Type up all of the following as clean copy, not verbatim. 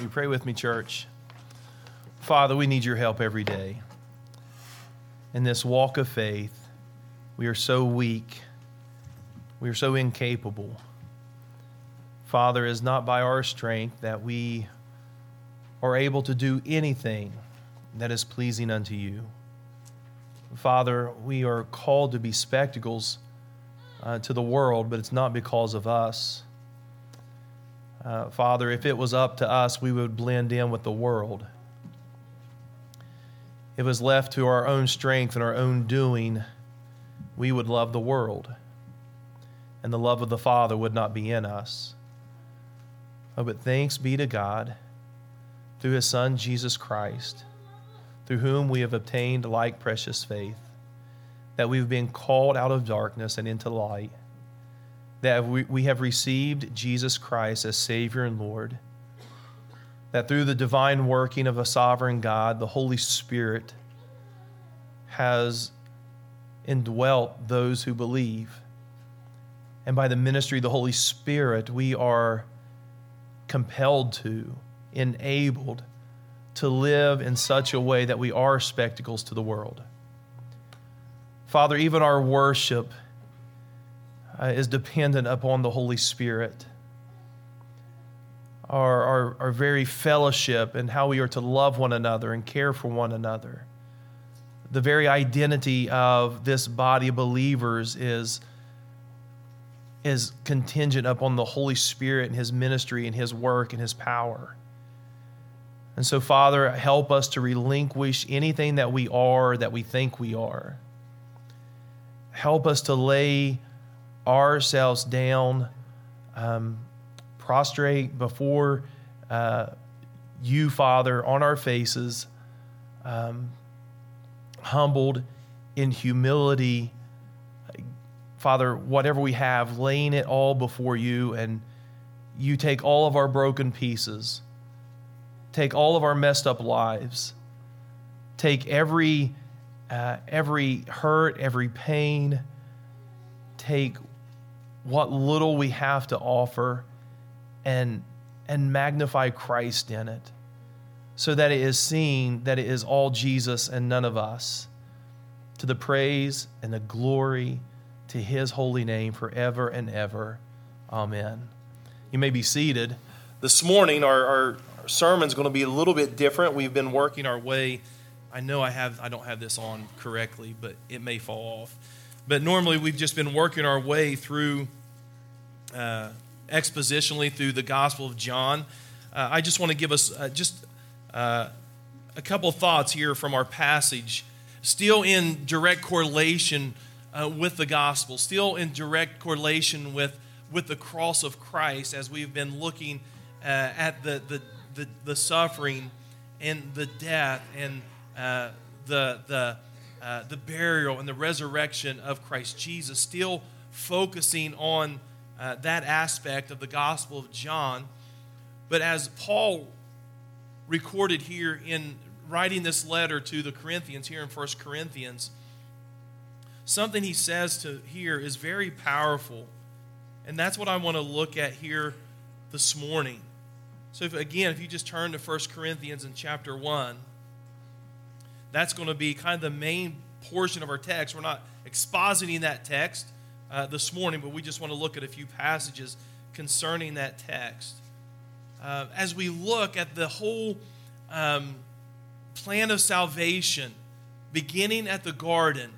You pray with me, church. Father, we need your help every day. In this walk of faith, we are so weak. We are so incapable. Father, it is not by our strength that we are able to do anything that is pleasing unto you. Father, we are called to be spectacles to the world, but it's not because of us. Father, if it was up to us, we would blend in with the world. If it was left to our own strength and our own doing, we would love the world, and the love of the Father would not be in us. Oh, but thanks be to God, through his Son, Jesus Christ, through whom we have obtained like precious faith, that we've been called out of darkness and into light, that we have received Jesus Christ as Savior and Lord, that through the divine working of a sovereign God, the Holy Spirit has indwelt those who believe. And by the ministry of the Holy Spirit, we are compelled to, enabled to live in such a way that we are spectacles to the world. Father, even our worship is dependent upon the Holy Spirit. Our very fellowship and how we are to love one another and care for one another. The very identity of this body of believers is contingent upon the Holy Spirit and his ministry and his work and his power. And so, Father, help us to relinquish anything that we are, that we think we are. Help us to lay ourselves down, prostrate before you, Father, on our faces, humbled in humility. Father, whatever we have, laying it all before you, and you take all of our broken pieces, take all of our messed up lives, take every hurt, every pain, take what little we have to offer and magnify Christ in it, so that it is seen that it is all Jesus and none of us, to the praise and the glory to his holy name forever and ever. Amen. You may be seated. This morning, our sermon's going to be a little bit different. We've been working our way. I know I don't have this on correctly, but it may fall off. But normally we've just been working our way through expositionally through the Gospel of John. I just want to give us a couple thoughts here from our passage, still in direct correlation with the gospel, still in direct correlation with the cross of Christ, as we've been looking at the suffering and the death and the burial and the resurrection of Christ Jesus, still focusing on that aspect of the Gospel of John. But as Paul recorded here in writing this letter to the Corinthians, here in 1 Corinthians, something he says here is very powerful. And that's what I want to look at here this morning. So if you just turn to 1 Corinthians in chapter 1, that's going to be kind of the main portion of our text. We're not expositing that text this morning, but we just want to look at a few passages concerning that text. As we look at the whole plan of salvation, beginning at the garden,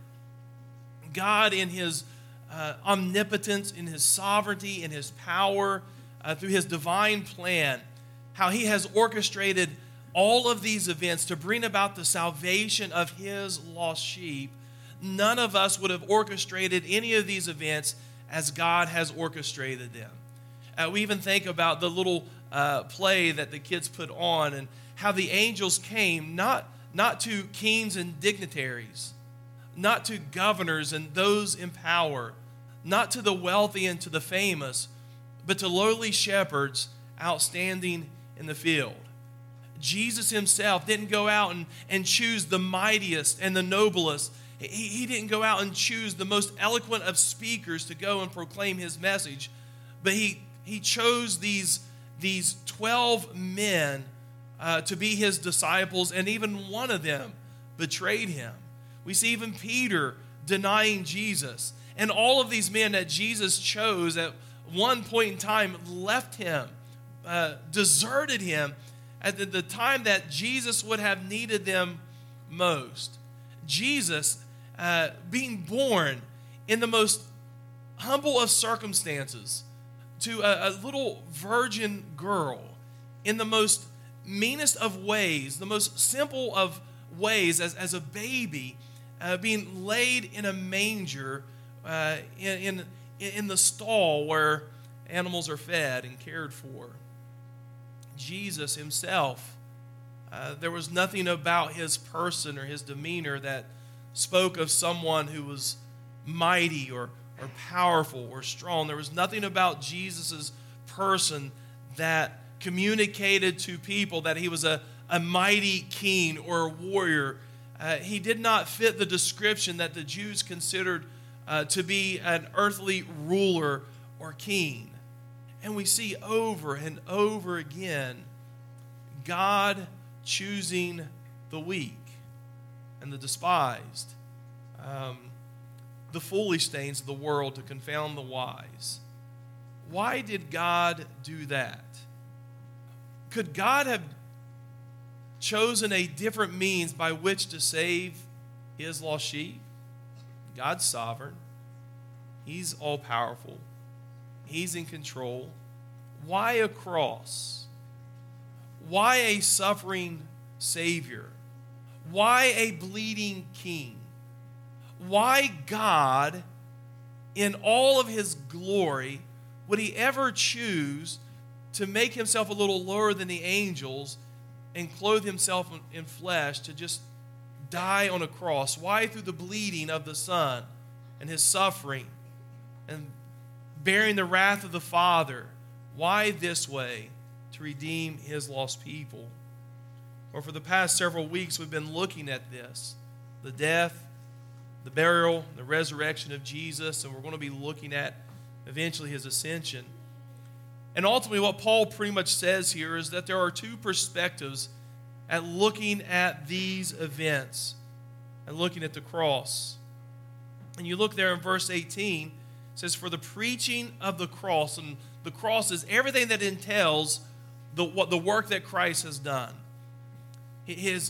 God in his omnipotence, in his sovereignty, in his power, through his divine plan, how he has orchestrated all of these events to bring about the salvation of his lost sheep. None of us would have orchestrated any of these events as God has orchestrated them. We even think about the little play that the kids put on, and how the angels came not to kings and dignitaries, not to governors and those in power, not to the wealthy and to the famous, but to lowly shepherds outstanding in the field. Jesus himself didn't go out and choose the mightiest and the noblest. He didn't go out and choose the most eloquent of speakers to go and proclaim his message, but he chose these 12 men to be his disciples, and even one of them betrayed him. We see even Peter denying Jesus. And all of these men that Jesus chose at one point in time left him, deserted him at the time that Jesus would have needed them most. Jesus, being born in the most humble of circumstances to a little virgin girl in the most meanest of ways, the most simple of ways, as a baby, being laid in a manger in the stall where animals are fed and cared for. Jesus himself, there was nothing about his person or his demeanor that spoke of someone who was mighty or powerful or strong. There was nothing about Jesus' person that communicated to people that he was a mighty king or a warrior. He did not fit the description that the Jews considered to be an earthly ruler or king. And we see over and over again God choosing the weak and the despised, the foolish things of the world to confound the wise. Why did God do that? Could God have chosen a different means by which to save his lost sheep? God's sovereign. He's all-powerful. He's in control. Why a cross? Why a suffering Savior? Why a bleeding King? Why God, in all of his glory, would he ever choose to make himself a little lower than the angels and clothe himself in flesh to just die on a cross? Why through the bleeding of the Son and his suffering and bearing the wrath of the Father? Why this way? To redeem his lost people. Or for the past several weeks, we've been looking at this, the death, the burial, the resurrection of Jesus, and we're going to be looking at eventually his ascension. And ultimately what Paul pretty much says here is that there are two perspectives at looking at these events and looking at the cross. And you look there in verse 18, it says, for the preaching of the cross, and the cross is everything that entails the work that Christ has done. It's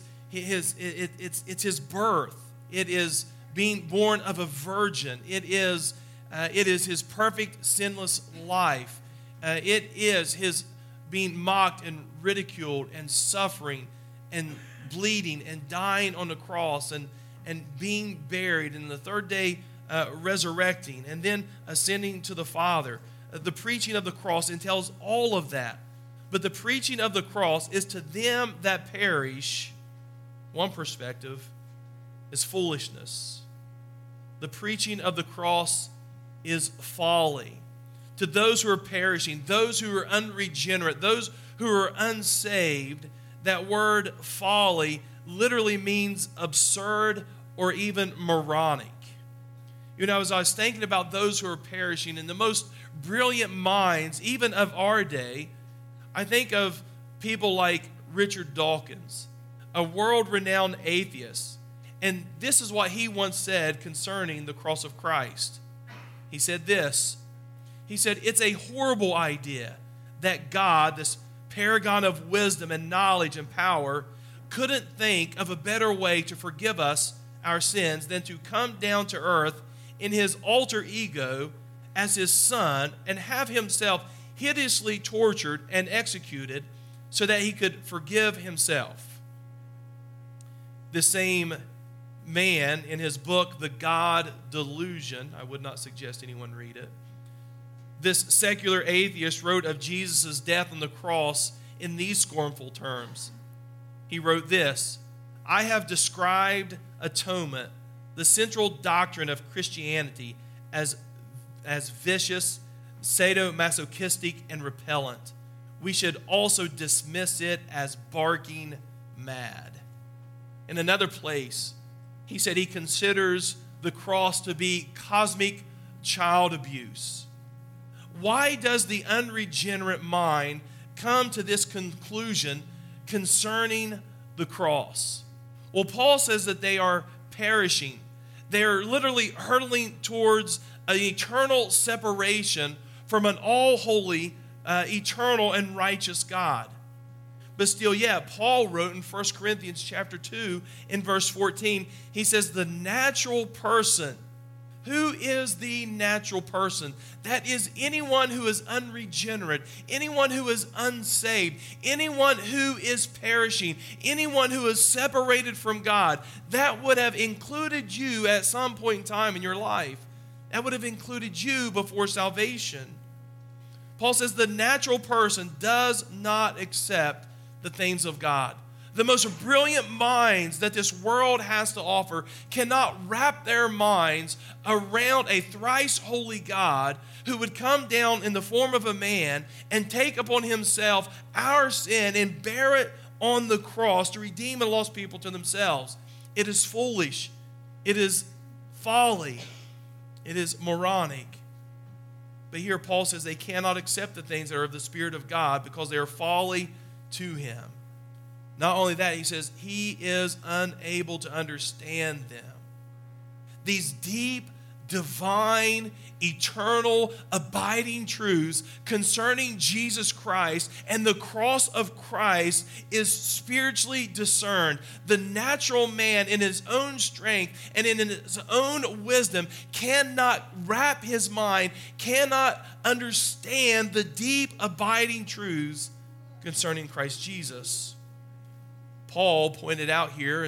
his birth. It is being born of a virgin. It is his perfect sinless life. It is his being mocked and ridiculed and suffering and bleeding and dying on the cross and being buried, and the third day resurrecting and then ascending to the Father. The preaching of the cross entails all of that. But the preaching of the cross is to them that perish, one perspective, is foolishness. The preaching of the cross is folly. To those who are perishing, those who are unregenerate, those who are unsaved, that word folly literally means absurd or even moronic. You know, as I was thinking about those who are perishing, and the most brilliant minds, even of our day, I think of people like Richard Dawkins, a world-renowned atheist. And this is what he once said concerning the cross of Christ. He said this. He said, it's a horrible idea that God, this paragon of wisdom and knowledge and power, couldn't think of a better way to forgive us our sins than to come down to earth in his alter ego as his son and have himself hideously tortured and executed so that he could forgive himself. The same man, in his book, The God Delusion, I would not suggest anyone read it, this secular atheist wrote of Jesus' death on the cross in these scornful terms. He wrote this, I have described atonement, the central doctrine of Christianity, as vicious, sadomasochistic, and repellent. We should also dismiss it as barking mad. In another place, he said he considers the cross to be cosmic child abuse. Why does the unregenerate mind come to this conclusion concerning the cross. Well, Paul says that they are perishing. They are literally hurtling towards an eternal separation from an all-holy, eternal, and righteous God. But still, Paul wrote in 1 Corinthians chapter 2, in verse 14, he says, the natural person. Who is the natural person? That is anyone who is unregenerate, anyone who is unsaved, anyone who is perishing, anyone who is separated from God. That would have included you at some point in time in your life. That would have included you before salvation. Paul says the natural person does not accept the things of God. The most brilliant minds that this world has to offer cannot wrap their minds around a thrice holy God who would come down in the form of a man and take upon himself our sin and bear it on the cross to redeem a lost people to themselves. It is foolish. It is folly. It is moronic. But here Paul says they cannot accept the things that are of the Spirit of God because they are folly to him. Not only that, he says he is unable to understand them. These deep, divine, eternal, abiding truths concerning Jesus Christ and the cross of Christ is spiritually discerned. The natural man in his own strength and in his own wisdom cannot wrap his mind, cannot understand the deep, abiding truths concerning Christ Jesus. Paul pointed out here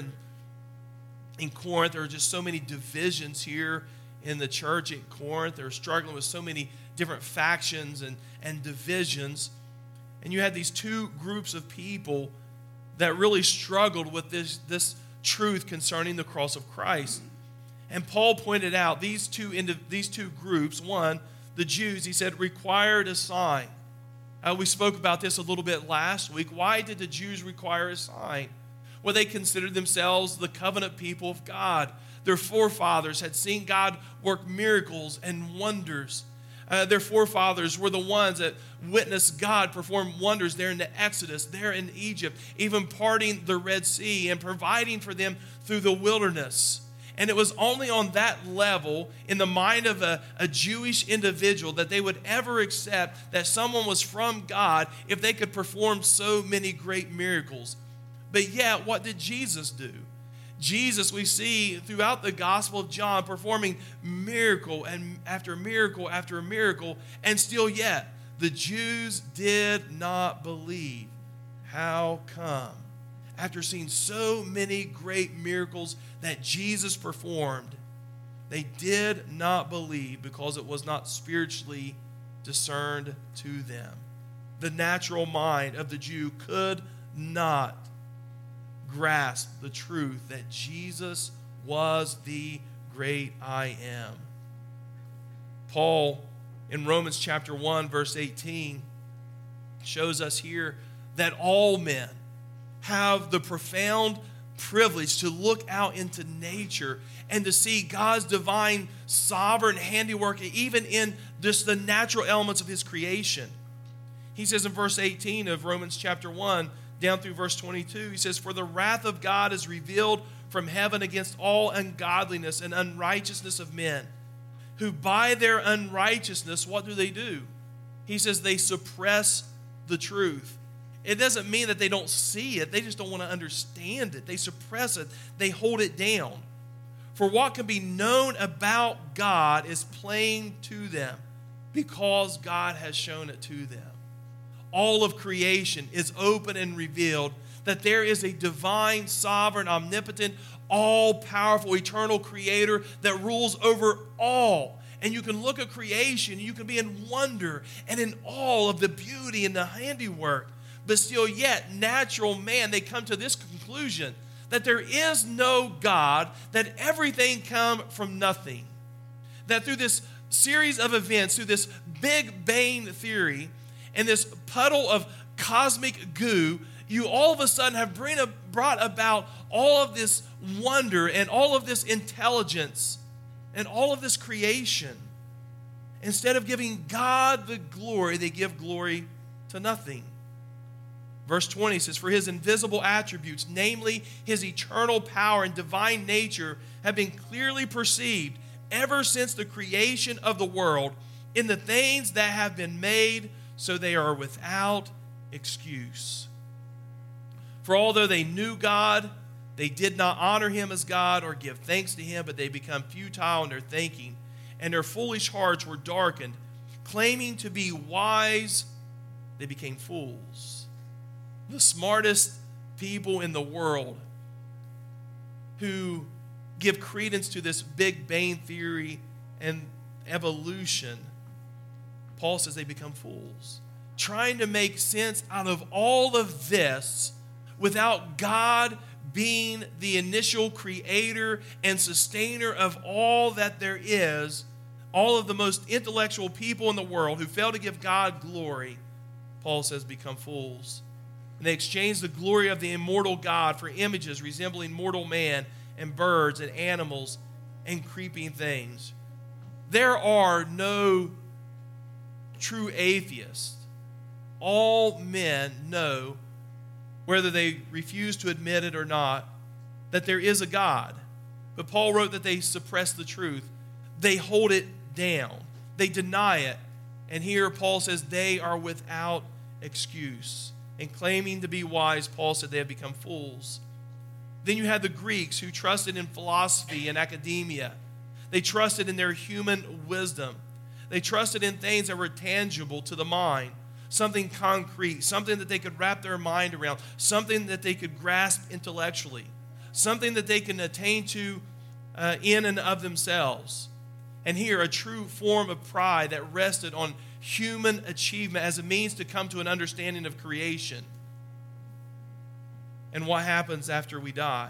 in Corinth, there are just so many divisions here in the church at Corinth. They're struggling with so many different factions and divisions. And you had these two groups of people that really struggled with this truth concerning the cross of Christ. And Paul pointed out these two groups. One, the Jews, he said, required a sign. We spoke about this a little bit last week. Why did the Jews require a sign? Well, they considered themselves the covenant people of God. Their forefathers had seen God work miracles and wonders. Their forefathers were the ones that witnessed God perform wonders there in the Exodus, there in Egypt, even parting the Red Sea and providing for them through the wilderness. And it was only on that level in the mind of a Jewish individual that they would ever accept that someone was from God if they could perform so many great miracles. But yet, what did Jesus do? Jesus, we see throughout the Gospel of John, performing miracle and after miracle after miracle, and still yet, the Jews did not believe. How come? After seeing so many great miracles that Jesus performed, they did not believe because it was not spiritually discerned to them. The natural mind of the Jew could not grasp the truth that Jesus was the great I am. Paul, in Romans chapter 1, verse 18, shows us here that all men have the profound privilege to look out into nature and to see God's divine sovereign handiwork even in just the natural elements of his creation. He says in verse 18 of Romans chapter 1 down through verse 22, he says, "For the wrath of God is revealed from heaven against all ungodliness and unrighteousness of men, who by their unrighteousness," what do? He says they suppress the truth. It doesn't mean that they don't see it. They just don't want to understand it. They suppress it. They hold it down. For what can be known about God is plain to them because God has shown it to them. All of creation is open and revealed that there is a divine, sovereign, omnipotent, all-powerful, eternal creator that rules over all. And you can look at creation, and you can be in wonder and in awe of the beauty and the handiwork. But still yet, natural man, they come to this conclusion that there is no God, that everything come from nothing. That through this series of events, through this Big Bang theory, and this puddle of cosmic goo, you all of a sudden have brought about all of this wonder and all of this intelligence and all of this creation. Instead of giving God the glory, they give glory to nothing. Verse 20 says, "For his invisible attributes, namely his eternal power and divine nature, have been clearly perceived ever since the creation of the world in the things that have been made, so they are without excuse. For although they knew God, they did not honor him as God or give thanks to him, but they become futile in their thinking, and their foolish hearts were darkened. Claiming to be wise, they became fools." The smartest people in the world who give credence to this Big Bang theory and evolution, Paul says they become fools. Trying to make sense out of all of this without God being the initial creator and sustainer of all that there is, all of the most intellectual people in the world who fail to give God glory, Paul says become fools. And they exchange the glory of the immortal God for images resembling mortal man and birds and animals and creeping things. There are no true atheists. All men know, whether they refuse to admit it or not, that there is a God. But Paul wrote that they suppress the truth. They hold it down. They deny it. And here Paul says they are without excuse. And claiming to be wise, Paul said they have become fools. Then you had the Greeks who trusted in philosophy and academia. They trusted in their human wisdom. They trusted in things that were tangible to the mind, something concrete, something that they could wrap their mind around, something that they could grasp intellectually, something that they can attain to in and of themselves. And here, a true form of pride that rested on human achievement as a means to come to an understanding of creation and what happens after we die.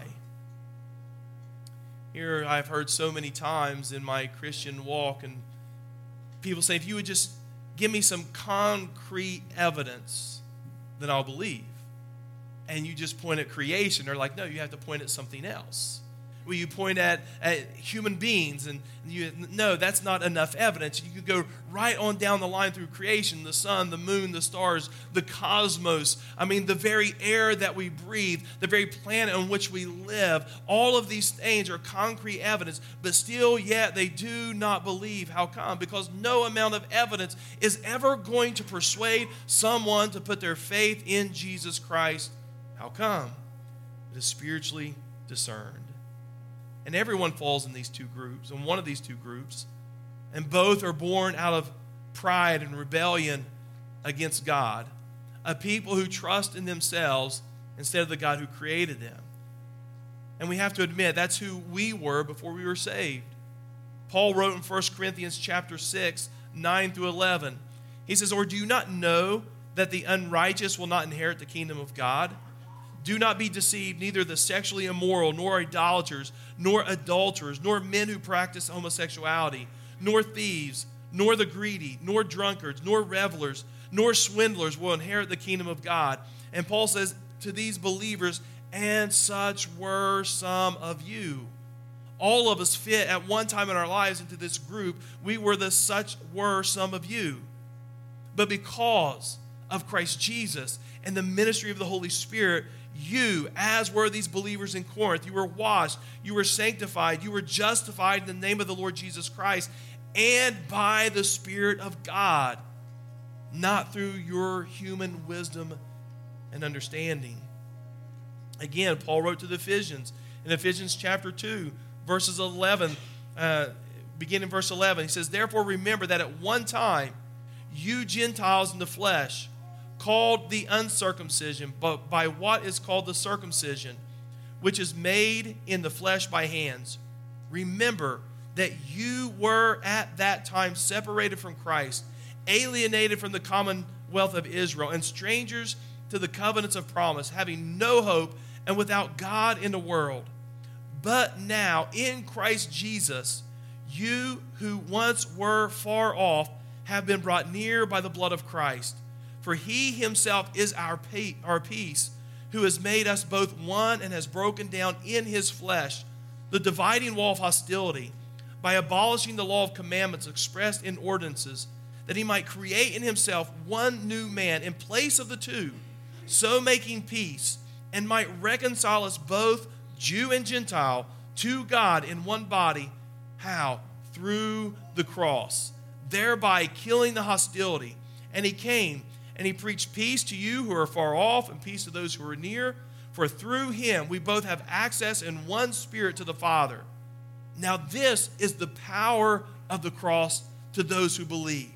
Here, I've heard so many times in my Christian walk, and people say, if you would just give me some concrete evidence, then I'll believe. And you just point at creation. They're like, no, you have to point at something else. Well, you point at human beings, and no, that's not enough evidence. You could go right on down the line through creation, the sun, the moon, the stars, the cosmos. I mean, the very air that we breathe, the very planet on which we live. All of these things are concrete evidence, but still yet they do not believe. How come? Because no amount of evidence is ever going to persuade someone to put their faith in Jesus Christ. How come? It is spiritually discerned. And everyone falls in these two groups, in one of these two groups. And both are born out of pride and rebellion against God. A people who trust in themselves instead of the God who created them. And we have to admit, that's who we were before we were saved. Paul wrote in 1 Corinthians chapter 6, 9 through 11. He says, "Or do you not know that the unrighteous will not inherit the kingdom of God? Do not be deceived, neither the sexually immoral, nor idolaters, nor adulterers, nor men who practice homosexuality, nor thieves, nor the greedy, nor drunkards, nor revelers, nor swindlers will inherit the kingdom of God." And Paul says to these believers, and such were some of you. All of us fit at one time in our lives into this group. We were the such were some of you. But because of Christ Jesus and the ministry of the Holy Spirit, you, as were these believers in Corinth, you were washed, you were sanctified, you were justified in the name of the Lord Jesus Christ and by the Spirit of God, not through your human wisdom and understanding. Again, Paul wrote to the Ephesians in Ephesians chapter 2, verses 11, beginning verse 11. He says, "Therefore remember that at one time you Gentiles in the flesh, called the uncircumcision, but by what is called the circumcision, which is made in the flesh by hands. Remember that you were at that time separated from Christ, alienated from the commonwealth of Israel, and strangers to the covenants of promise, having no hope and without God in the world. But now in Christ Jesus, you who once were far off have been brought near by the blood of Christ. For he himself is our peace, who has made us both one and has broken down in his flesh the dividing wall of hostility by abolishing the law of commandments expressed in ordinances, that he might create in himself one new man in place of the two, so making peace, and might reconcile us both, Jew and Gentile, to God in one body. How? Through the cross, thereby killing the hostility. And he came, and he preached peace to you who are far off, and peace to those who are near. For through him we both have access in one Spirit to the Father. Now this is the power of the cross to those who believe.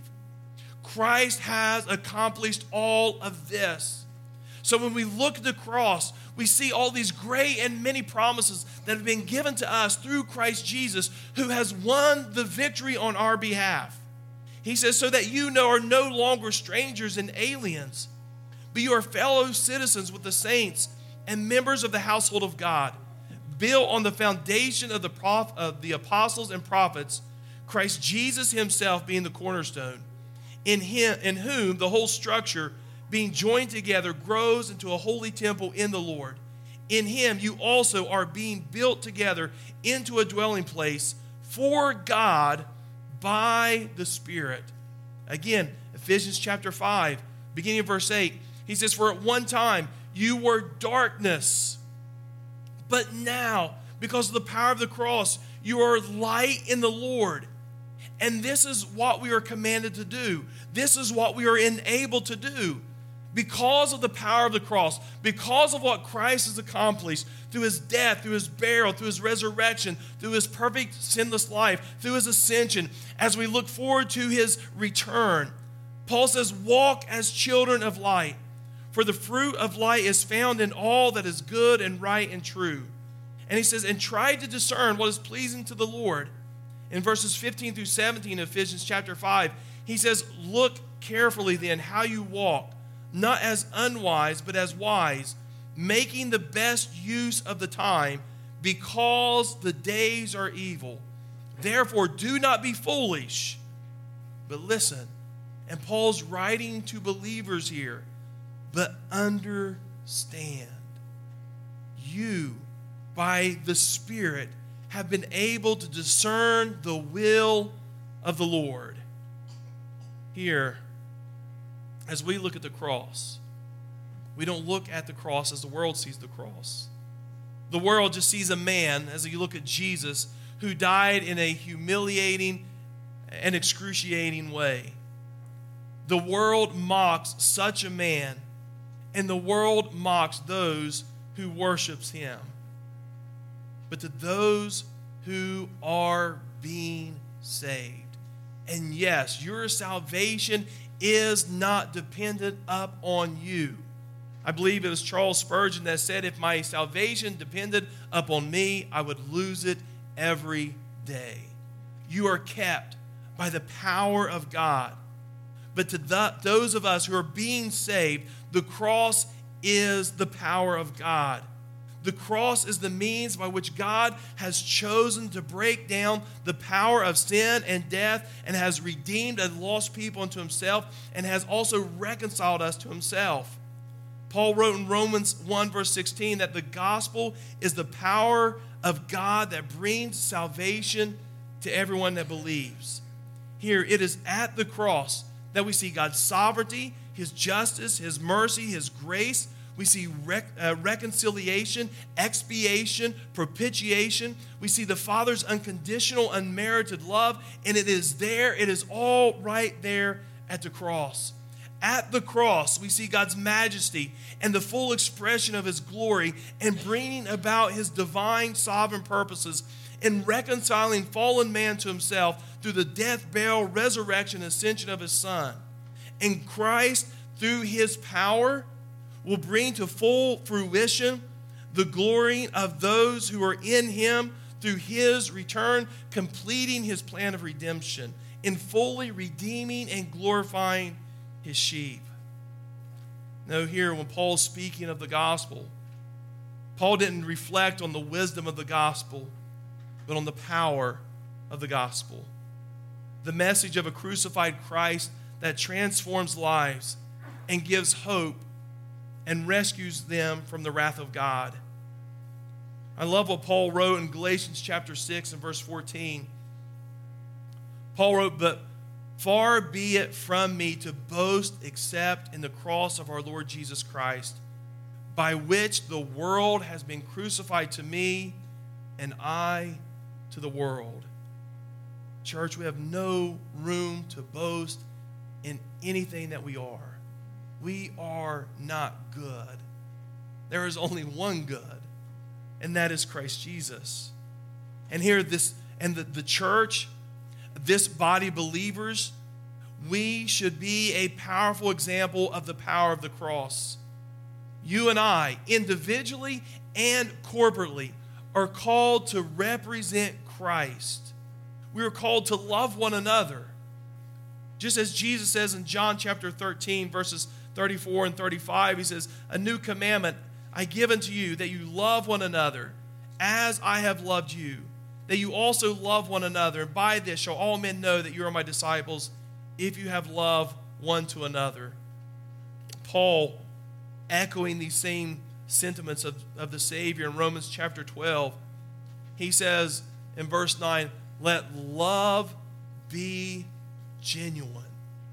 Christ has accomplished all of this. So when we look at the cross, we see all these great and many promises that have been given to us through Christ Jesus, who has won the victory on our behalf. He says, so that you are no longer strangers and aliens, but you are fellow citizens with the saints and members of the household of God, built on the foundation of the apostles and prophets, Christ Jesus himself being the cornerstone, in whom the whole structure, being joined together, grows into a holy temple in the Lord. In him you also are being built together into a dwelling place for God by the Spirit. Again, Ephesians chapter 5, beginning of verse 8, he says, for at one time you were darkness, but now, because of the power of the cross, you are light in the Lord. And this is what we are commanded to do. This is what we are enabled to do. Because of the power of the cross, because of what Christ has accomplished through his death, through his burial, through his resurrection, through his perfect sinless life, through his ascension, as we look forward to his return, Paul says, walk as children of light, for the fruit of light is found in all that is good and right and true. And he says, and try to discern what is pleasing to the Lord. In verses 15 through 17 of Ephesians chapter 5, he says, look carefully then how you walk, not as unwise, but as wise, making the best use of the time, because the days are evil. Therefore, do not be foolish, but listen. And Paul's writing to believers here, but understand. You, by the Spirit, have been able to discern the will of the Lord. Here, as we look at the cross, we don't look at the cross as the world sees the cross. The world just sees a man, as you look at Jesus, who died in a humiliating and excruciating way. The world mocks such a man, and the world mocks those who worships him. But to those who are being saved, and yes, your salvation is not dependent up on you. I believe it was Charles Spurgeon that said, if my salvation depended upon me, I would lose it every day. You are kept by the power of God. But to those of us who are being saved, the cross is the power of God. The cross is the means by which God has chosen to break down the power of sin and death, and has redeemed and lost people unto himself, and has also reconciled us to himself. Paul wrote in Romans 1 verse 16 that the gospel is the power of God that brings salvation to everyone that believes. Here, it is at the cross that we see God's sovereignty, his justice, his mercy, his grace. We see reconciliation, expiation, propitiation. We see the Father's unconditional, unmerited love, and it is there. It is all right there at the cross. At the cross, we see God's majesty and the full expression of his glory, and bringing about his divine sovereign purposes in reconciling fallen man to himself through the death, burial, resurrection, and ascension of his Son. And Christ, through his power, will bring to full fruition the glory of those who are in him through his return, completing his plan of redemption, in fully redeeming and glorifying his sheep. Now here, when Paul's speaking of the gospel, Paul didn't reflect on the wisdom of the gospel, but on the power of the gospel. The message of a crucified Christ that transforms lives and gives hope and rescues them from the wrath of God. I love what Paul wrote in Galatians chapter 6 and verse 14. Paul wrote, but Far be it from me to boast except in the cross of our Lord Jesus Christ, by which the world has been crucified to me and I to the world. Church, we have no room to boast in anything that we are. We are not good. There is only one good, and that is Christ Jesus. And here, the church, this body of believers, we should be a powerful example of the power of the cross. You and I, individually and corporately, are called to represent Christ. We are called to love one another. Just as Jesus says in John chapter 13, verses 34 and 35, he says, "A new commandment I give unto you, that you love one another as I have loved you, that you also love one another. And by this shall all men know that you are my disciples, if you have love one to another." Paul, echoing these same sentiments of the Savior in Romans chapter 12, he says in verse 9, "Let love be genuine.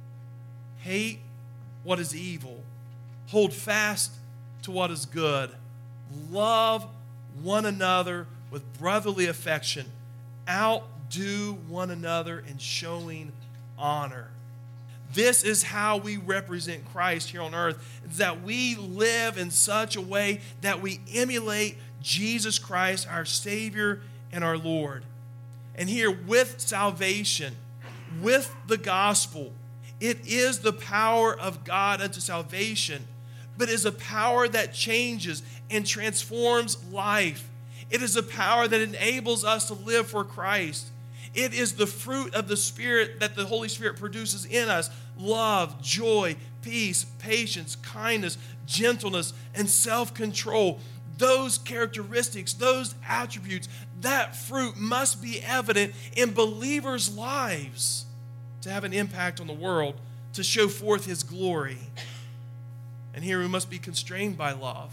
Hate what is evil. Hold fast to what is good. Love one another with brotherly affection. Outdo one another in showing honor." This is how we represent Christ here on earth, is that we live in such a way that we emulate Jesus Christ, our Savior and our Lord. And here, with salvation, with the gospel, it is the power of God unto salvation, but it is a power that changes and transforms life. It is a power that enables us to live for Christ. It is the fruit of the Spirit that the Holy Spirit produces in us: love, joy, peace, patience, kindness, gentleness, and self-control. Those characteristics, those attributes, that fruit must be evident in believers' lives to have an impact on the world, to show forth His glory. And here we must be constrained by love.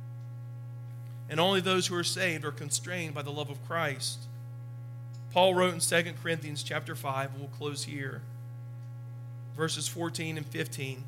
And only those who are saved are constrained by the love of Christ. Paul wrote in 2 Corinthians chapter 5, and we'll close here, verses 14 and 15.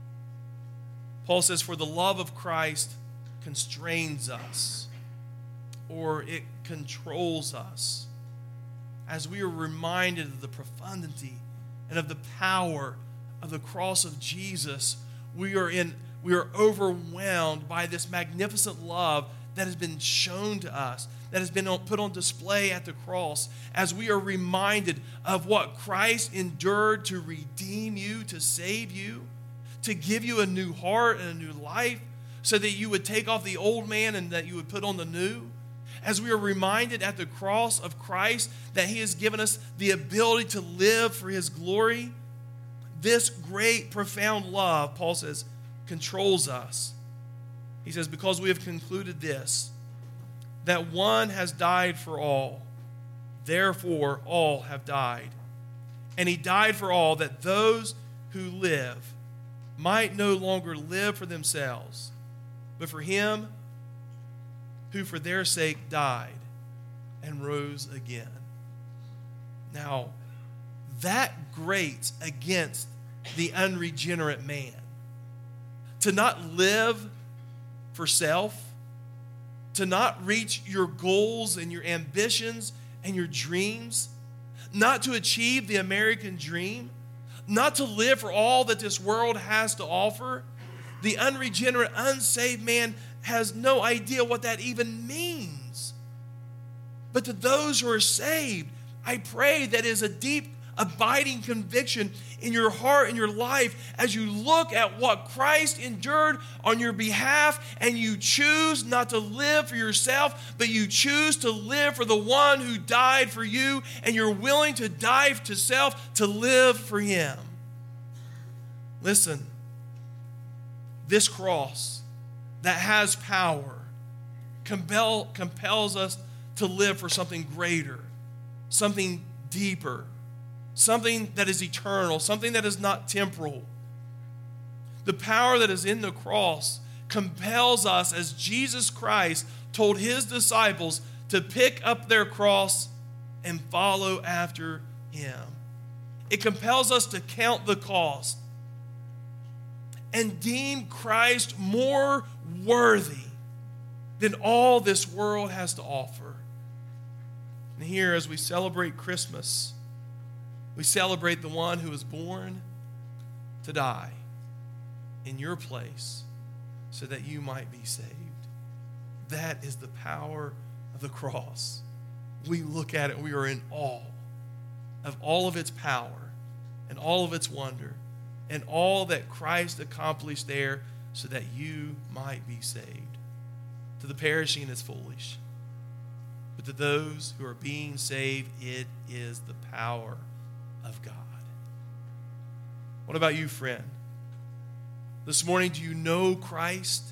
Paul says, "For the love of Christ constrains us," or it controls us, as we are reminded of the profundity and of the power of the cross of Jesus. We are overwhelmed by this magnificent love that has been shown to us, that has been put on display at the cross, as we are reminded of what Christ endured to redeem you, to save you, to give you a new heart and a new life, so that you would take off the old man and that you would put on the new. As we are reminded at the cross of Christ that He has given us the ability to live for His glory, this great, profound love, Paul says, controls us. He says, "Because we have concluded this, that one has died for all, therefore all have died. And He died for all, that those who live might no longer live for themselves, but for Him who for their sake died and rose again." Now, that grates against the unregenerate man. To not live for self, to not reach your goals and your ambitions and your dreams, not to achieve the American dream, not to live for all that this world has to offer. The unregenerate, unsaved man has no idea what that even means. But to those who are saved, I pray that is a deep, abiding conviction in your heart and your life as you look at what Christ endured on your behalf, and you choose not to live for yourself, but you choose to live for the one who died for you, and you're willing to die to self to live for Him. Listen, this cross that has power compels us to live for something greater, something deeper, something that is eternal, something that is not temporal. The power that is in the cross compels us, as Jesus Christ told His disciples, to pick up their cross and follow after Him. It compels us to count the cost and deem Christ more worthy than all this world has to offer. And here, as we celebrate Christmas, we celebrate the one who was born to die in your place so that you might be saved. That is the power of the cross. We look at it, we are in awe of all of its power and all of its wonder and all that Christ accomplished there so that you might be saved. To the perishing, it's foolish. But to those who are being saved, it is the power of God. What about you, friend? This morning, do you know Christ?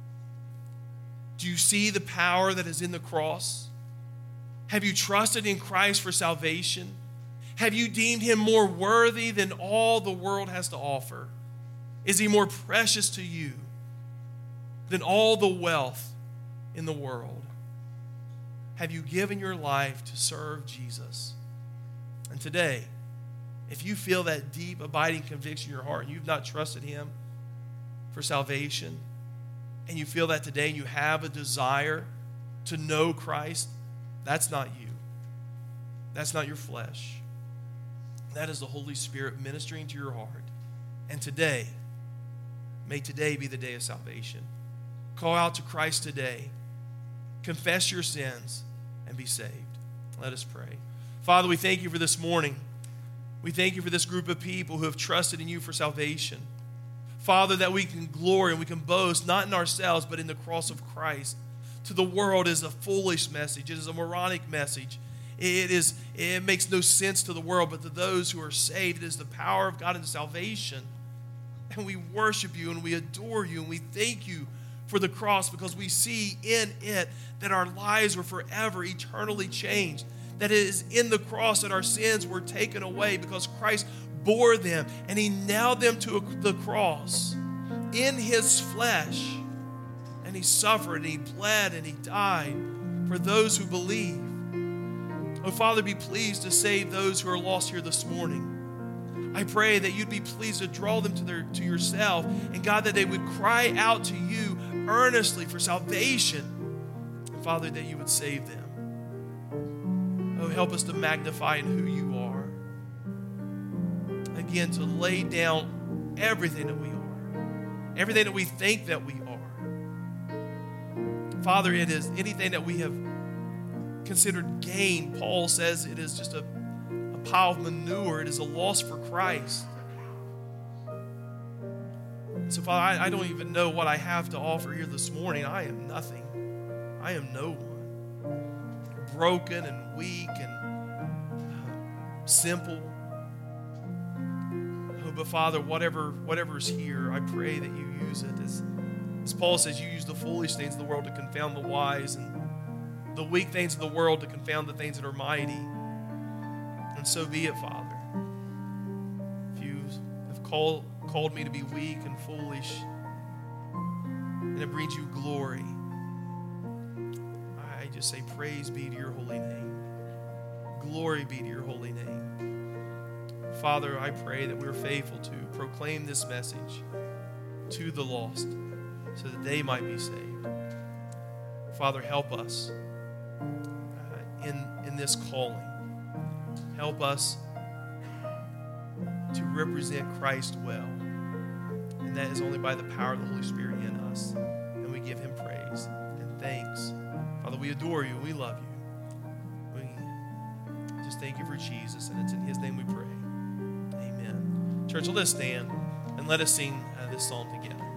Do you see the power that is in the cross? Have you trusted in Christ for salvation? Have you deemed him more worthy than all the world has to offer? Is he more precious to you than all the wealth in the world? Have you given your life to serve Jesus? And today, if you feel that deep, abiding conviction in your heart and you've not trusted him for salvation, and you feel that today and you have a desire to know Christ, that's not you. That's not your flesh. That is the Holy Spirit ministering to your heart. And today, may today be the day of salvation. Call out to Christ today. Confess your sins and be saved. Let us pray. Father, we thank you for this morning. We thank you for this group of people who have trusted in you for salvation. Father, that we can glory and we can boast, not in ourselves, but in the cross of Christ. To the world is a foolish message. It is a moronic message. It makes no sense to the world, but to those who are saved, it is the power of God in salvation. And we worship you and we adore you and we thank you for the cross because we see in it that our lives were forever, eternally changed. That it is in the cross that our sins were taken away because Christ bore them and he nailed them to the cross in his flesh. And he suffered and he bled and he died for those who believe. Oh, Father, be pleased to save those who are lost here this morning. I pray that you'd be pleased to draw them to yourself. And God, that they would cry out to you earnestly for salvation. And Father, that you would save them. Oh, help us to magnify in who you are. Again, to lay down everything that we are. Everything that we think that we are. Father, it is anything that we have considered gain. Paul says it is just a pile of manure. It is a loss for Christ. So, Father, I don't even know what I have to offer here this morning. I am nothing. I am no one. Broken and weak and simple. Oh, but Father, whatever is here, I pray that you use it. As Paul says, you use the foolish things of the world to confound the wise and the weak things of the world to confound the things that are mighty. And so be it, Father. If you have called me to be weak and foolish, and it brings you glory, I just say praise be to your holy name. Glory be to your holy name. Father, I pray that we're faithful to proclaim this message to the lost so that they might be saved. Father, help us in this calling. Help us to represent Christ well. And that is only by the power of the Holy Spirit in us. And we give him praise and thanks. Father, we adore you. We love you. We just thank you for Jesus. And it's in his name we pray. Amen. Church, let us stand and let us sing this song together.